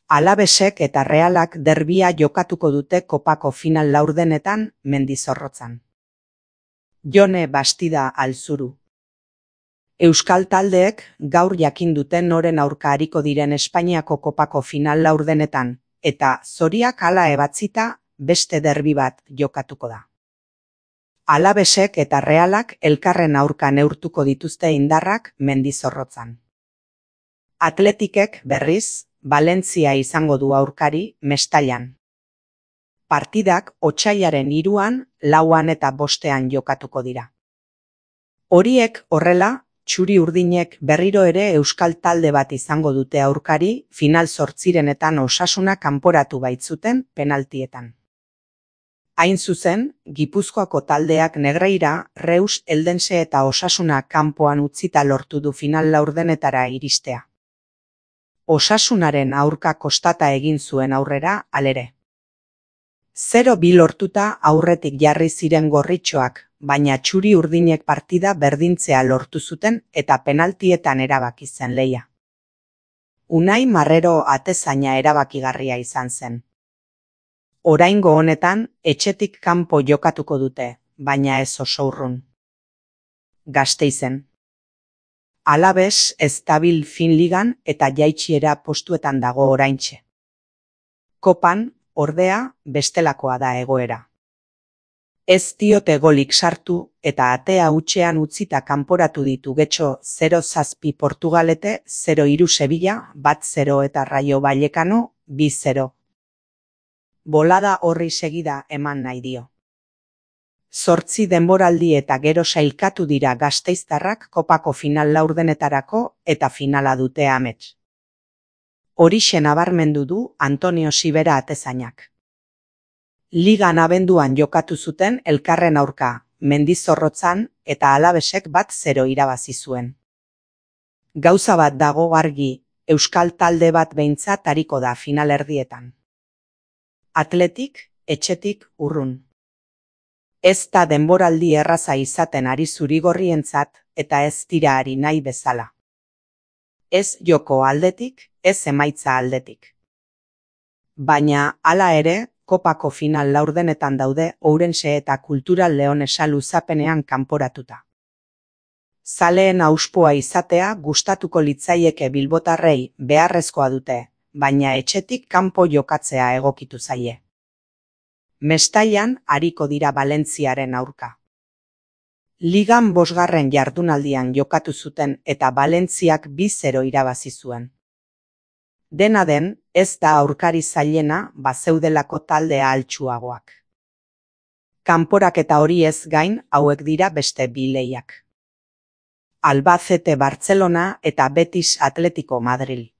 Alavesek eta Realak derbia jokatuko dute kopako final laurdenetan Mendizorrotzan. Jone Bastida Alzuru. Euskal taldeek gaur jakin duten noren aurka ariko diren Espainiako kopako final laurdenetan, eta zoriak hala ebatzita beste derbi bat jokatuko da. Alavesek eta Realak elkarren aurka neurtuko dituzte indarrak Mendizorrotzan. Atletikek berriz, Valentzia izango du aurkari Mestallan. Partidak otsailaren 3, 4 eta 5 jokatuko dira. Horiek horrela, txuri-urdinek berriro ere euskal talde bat izango dute aurkari final 8renetan Osasuna kanporatu baitzuten penaltietan. Hain zuzen, Gipuzkoako taldeak Negreira, Reus, Eldense eta Osasuna kanpoan utzita lortu du final laurdenetara iristea. Osasunaren aurka kostata egin zuen aurrera, halere. 0-2 lortuta aurretik jarri ziren gorritxoak, baina txuri-urdinek partida berdintzea lortu zuten eta penaltietan erabaki zen lehia. Unai Marrero atezaina erabakigarria izan zen. Oraingo honetan, etxetik kanpo jokatuko dute, baina ez oso urrun. Gasteizen. Alaves ez dabil fin ligan eta jaitsiera postuetan dago oraintxe. Kopan, ordea, bestelakoa da egoera. Ez diote golik sartu eta atea hutsean utzita kanporatu ditu Getxo 0-7 Portugalete, 0-3 Sevilla, 1-0 eta Rayo Vallecano, 2-0. Bolada horri segida eman nahi dio. 8 denboraldi eta gero sailkatu dira gasteiztarrak kopako final laurdenetarako eta finala dute amets. Horixe nabarmendu du Antonio Sibera atezainak. Ligan abenduan jokatu zuten elkarren aurka, Mendizorrotzan eta Alavesek 1-0 irabazi zuen. Gauza bat dago argi, euskal talde bat behintzat ariko da finalerdietan. Atletik, etxetik urrun. Ez da denboraldi erraza izaten ari zurigorrientzat eta ez dira ari nahi bezala. Ez joko aldetik, ez emaitza aldetik. Baina, hala ere, kopako final laurdenetan daude Ourense eta Kultural Leonesa luzapenean kanporatuta. Zaleen auspoa izatea gustatuko litzaieke bilbotarrei beharrezkoa dute, baina etxetik kanpo jokatzea egokitu zaie. Mestallan ariko dira Valentziaren aurka. Ligan 5. jardunaldian jokatu zuten eta Valentziak 2-0 irabazi zuen. Dena den, ez da aurkari zailena bazeudelako talde ahaltsuagoak. Kanporaketa hori ez gain hauek dira beste bi lehiak. Albacete Barcelona eta Betis Atletico Madril.